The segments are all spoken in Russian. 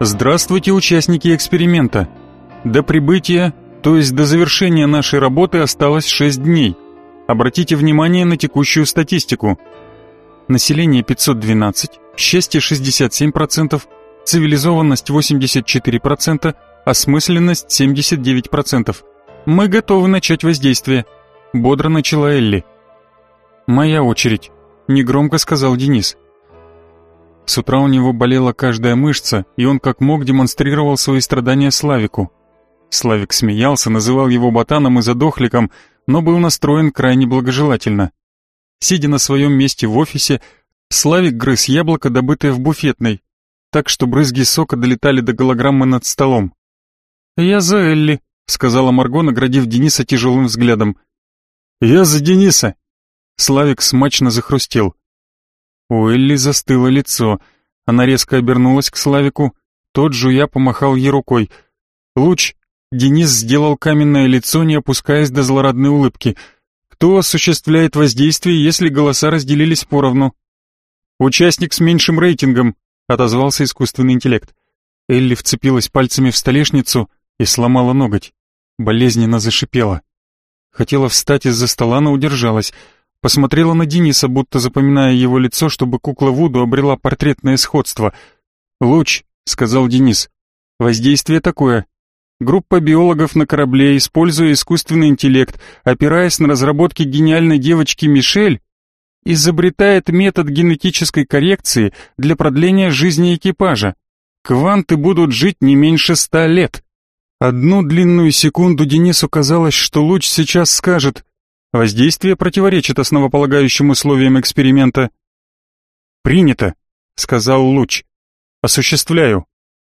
Здравствуйте, участники эксперимента. До прибытия, то есть до завершения нашей работы, осталось 6 дней. Обратите внимание на текущую статистику. Население 512, счастье 67%, цивилизованность 84%, осмысленность 79%. Мы готовы начать воздействие. Бодро начала Элли. «Моя очередь», — негромко сказал Денис. С утра у него болела каждая мышца, и он как мог демонстрировал свои страдания Славику. Славик смеялся, называл его ботаном и задохликом, но был настроен крайне благожелательно. Сидя на своем месте в офисе, Славик грыз яблоко, добытое в буфетной, так что брызги сока долетали до голограммы над столом. «Я за Элли», — сказала Марго, наградив Дениса тяжелым взглядом. «Я за Дениса!» Славик смачно захрустел. У Элли застыло лицо. Она резко обернулась к Славику. Тот, жуя, помахал ей рукой. «Луч!» Денис сделал каменное лицо, не опускаясь до злорадной улыбки. «Кто осуществляет воздействие, если голоса разделились поровну?» «Участник с меньшим рейтингом», — отозвался искусственный интеллект. Элли вцепилась пальцами в столешницу и сломала ноготь. Болезненно зашипела. Хотела встать из-за стола, но удержалась. Посмотрела на Дениса, будто запоминая его лицо, чтобы кукла Вуду обрела портретное сходство. «Луч», — сказал Денис, — «воздействие такое. Группа биологов на корабле, используя искусственный интеллект, опираясь на разработки гениальной девочки Мишель, изобретает метод генетической коррекции для продления жизни экипажа. Кванты будут жить не меньше 100 лет». Одну длинную секунду Денису казалось, что Луч сейчас скажет: «Воздействие противоречит основополагающим условиям эксперимента». «Принято», — сказал Луч. «Осуществляю».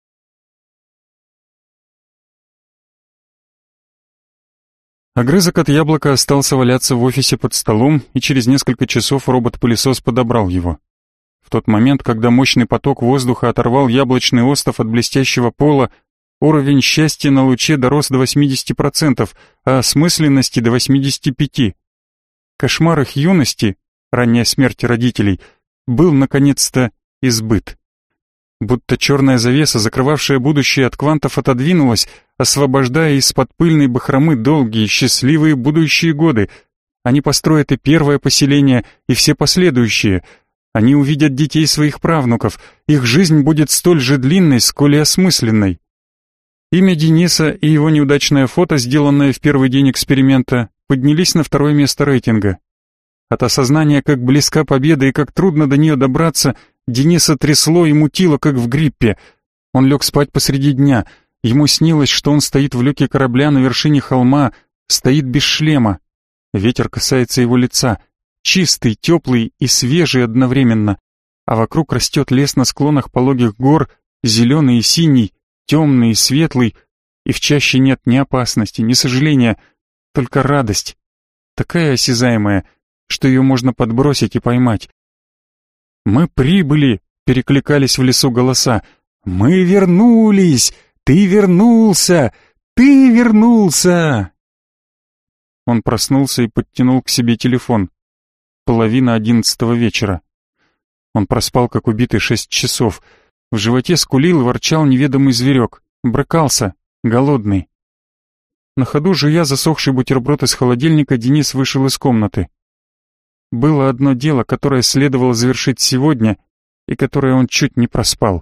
Огрызок от яблока остался валяться в офисе под столом, и через несколько часов робот-пылесос подобрал его. В тот момент, когда мощный поток воздуха оторвал яблочный остов от блестящего пола, уровень счастья на Луче дорос до 80%, а осмысленности до 85%. Кошмар их юности, ранняя смерть родителей, был наконец-то избыт. Будто черная завеса, закрывавшая будущее от квантов, отодвинулась, освобождая из-под пыльной бахромы долгие, счастливые будущие годы. Они построят и первое поселение, и все последующие. Они увидят детей своих правнуков. Их жизнь будет столь же длинной, сколь и осмысленной. Имя Дениса и его неудачное фото, сделанное в первый день эксперимента, поднялись на второе место рейтинга. От осознания, как близка победа и как трудно до нее добраться, Дениса трясло и мутило, как в гриппе. Он лег спать посреди дня. Ему снилось, что он стоит в люке корабля на вершине холма, стоит без шлема. Ветер касается его лица, чистый, теплый и свежий одновременно, а вокруг растет лес на склонах пологих гор, зеленый и синий, темный и светлый, и в чаще нет ни опасности, ни сожаления, только радость, такая осязаемая, что ее можно подбросить и поймать. «Мы прибыли!» — перекликались в лесу голоса. «Мы вернулись! Ты вернулся! Ты вернулся!» Он проснулся и подтянул к себе телефон. 10:30 вечера. Он проспал, как убитый, 6 часов. В животе скулил и ворчал неведомый зверек. Брыкался, голодный. На ходу, жуя засохший бутерброд из холодильника, Денис вышел из комнаты. Было одно дело, которое следовало завершить сегодня, и которое он чуть не проспал.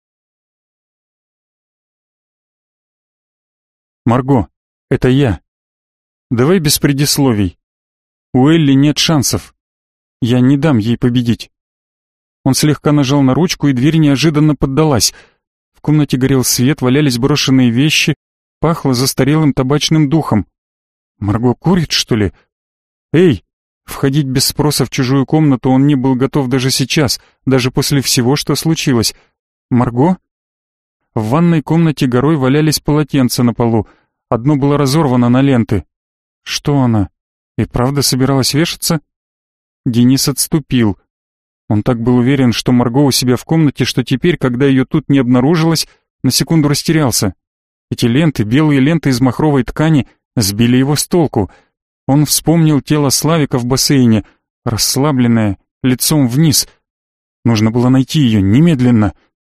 «Марго, это я. Давай без предисловий. У Элли нет шансов. Я не дам ей победить». Он слегка нажал на ручку, и дверь неожиданно поддалась. В комнате горел свет, валялись брошенные вещи, пахло застарелым табачным духом. Марго курит, что ли? «Эй!» Входить без спроса в чужую комнату он не был готов даже сейчас, даже после всего, что случилось. «Марго?» В ванной комнате горой валялись полотенца на полу. Одно было разорвано на ленты. Что она? И правда собиралась вешаться? Денис отступил. Он так был уверен, что Марго у себя в комнате, что теперь, когда ее тут не обнаружилось, на секунду растерялся. Эти ленты, белые ленты из махровой ткани, сбили его с толку. Он вспомнил тело Славика в бассейне, расслабленное, лицом вниз. Нужно было найти ее немедленно.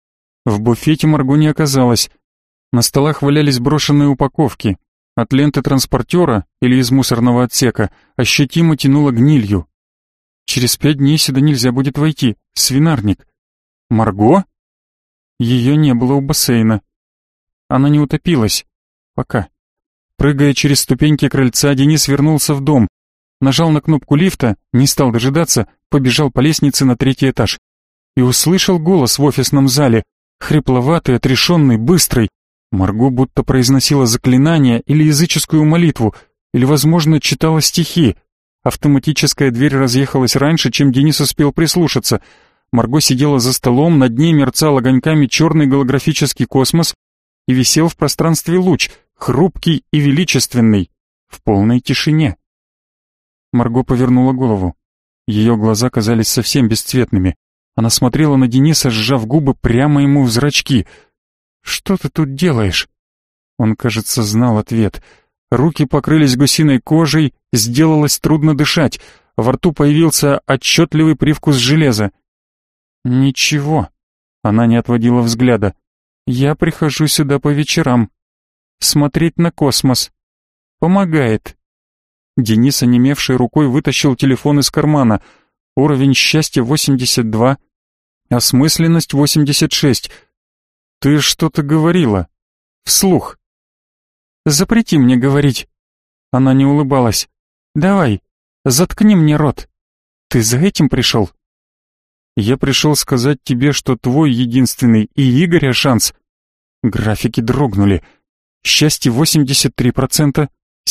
В буфете Марго не оказалось. На столах валялись брошенные упаковки. От ленты транспортера или из мусорного отсека ощутимо тянуло гнилью. Через 5 дней сюда нельзя будет войти. Свинарник. Марго? Ее не было у бассейна. Она не утопилась. Пока. Прыгая через ступеньки крыльца, Денис вернулся в дом. Нажал на кнопку лифта, не стал дожидаться, побежал по лестнице на 3-й этаж. И услышал голос в офисном зале. Хрипловатый, отрешенный, быстрый. Марго будто произносила заклинание или языческую молитву, или, возможно, читала стихи. Автоматическая дверь разъехалась раньше, чем Денис успел прислушаться. Марго сидела за столом, над ней мерцал огоньками черный голографический космос и висел в пространстве луч, хрупкий и величественный, в полной тишине. Марго повернула голову. Ее глаза казались совсем бесцветными. Она смотрела на Дениса, сжав губы прямо ему в зрачки. «Что ты тут делаешь?» Он, кажется, знал ответ. Руки покрылись гусиной кожей, сделалось трудно дышать. Во рту появился отчетливый привкус железа. «Ничего». Она не отводила взгляда. «Я прихожу сюда по вечерам. Смотреть на космос. Помогает». Денис, онемевшей рукой, вытащил телефон из кармана. Уровень счастья 82, осмысленность 86. «Ты что-то говорила. Вслух». «Запрети мне говорить». Она не улыбалась. «Давай, заткни мне рот. Ты за этим пришел?» «Я пришел сказать тебе, что твой единственный и Игоря шанс». Графики дрогнули. Счастье 83%,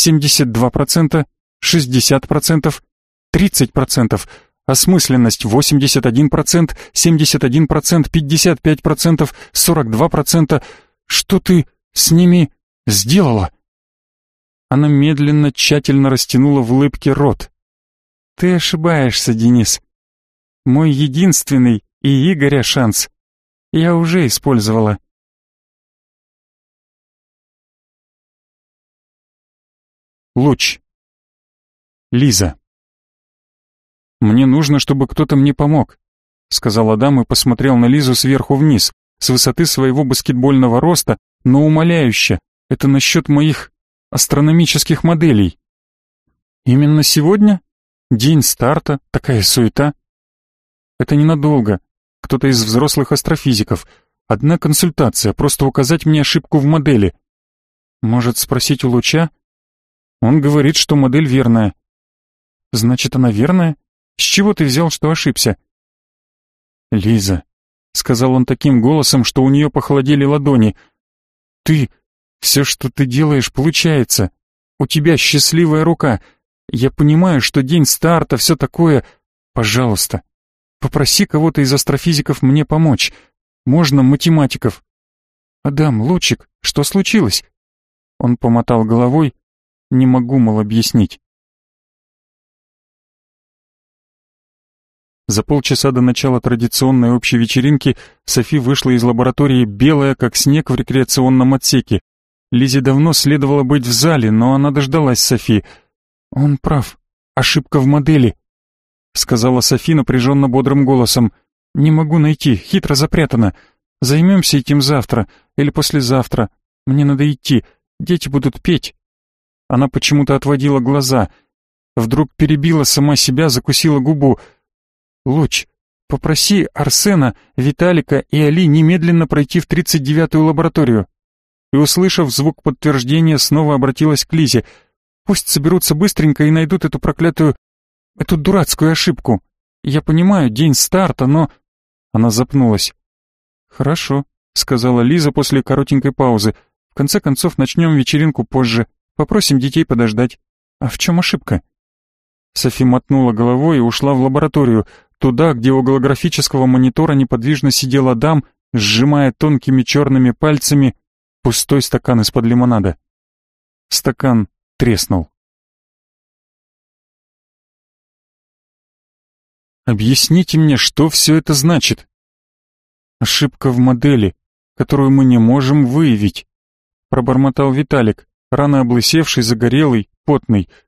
72%, 60%, 30%, осмысленность 81%, 71%, 55%, 42%. Что ты с ними сделала?» Она медленно, тщательно растянула в улыбке рот. «Ты ошибаешься, Денис. Мой единственный и Игоря шанс я уже использовала». Луч. Лиза. «Мне нужно, чтобы кто-то мне помог», — сказал Адам и посмотрел на Лизу сверху вниз, с высоты своего баскетбольного роста, но умоляюще. Это насчет моих астрономических моделей. «Именно сегодня? День старта, такая суета?» «Это ненадолго. Кто-то из взрослых астрофизиков. Одна консультация, просто указать мне ошибку в модели. Может, спросить у Луча? Он говорит, что модель верная». «Значит, она верная? С чего ты взял, что ошибся?» «Лиза», — сказал он таким голосом, что у нее похолодели ладони, — «ты... Все, что ты делаешь, получается. У тебя счастливая рука. Я понимаю, что день старта, все такое. Пожалуйста, попроси кого-то из астрофизиков мне помочь. Можно математиков». «Адам, Лучик, что случилось?» Он помотал головой. «Не могу, мол, объяснить». За полчаса до начала традиционной общей вечеринки Софи вышла из лаборатории белая, как снег в рекреационном отсеке. Лизе давно следовало быть в зале, но она дождалась Софи. «Он прав. Ошибка в модели», — сказала Софи напряженно бодрым голосом. «Не могу найти, хитро запрятано. Займемся этим завтра или послезавтра. Мне надо идти, дети будут петь». Она почему-то отводила глаза. Вдруг перебила сама себя, закусила губу. «Луч, попроси Арсена, Виталика и Али немедленно пройти в 39-ю лабораторию». И, услышав звук подтверждения, снова обратилась к Лизе. «Пусть соберутся быстренько и найдут эту эту дурацкую ошибку. Я понимаю, день старта, но...» Она запнулась. «Хорошо», — сказала Лиза после коротенькой паузы. «В конце концов, начнем вечеринку позже. Попросим детей подождать. А в чем ошибка?» Софи мотнула головой и ушла в лабораторию, туда, где у голографического монитора неподвижно сидел Адам, сжимая тонкими черными пальцами пустой стакан из-под лимонада. Стакан треснул. «Объясните мне, что все это значит?» «Ошибка в модели, которую мы не можем выявить», — пробормотал Виталик, рано облысевший, загорелый, потный.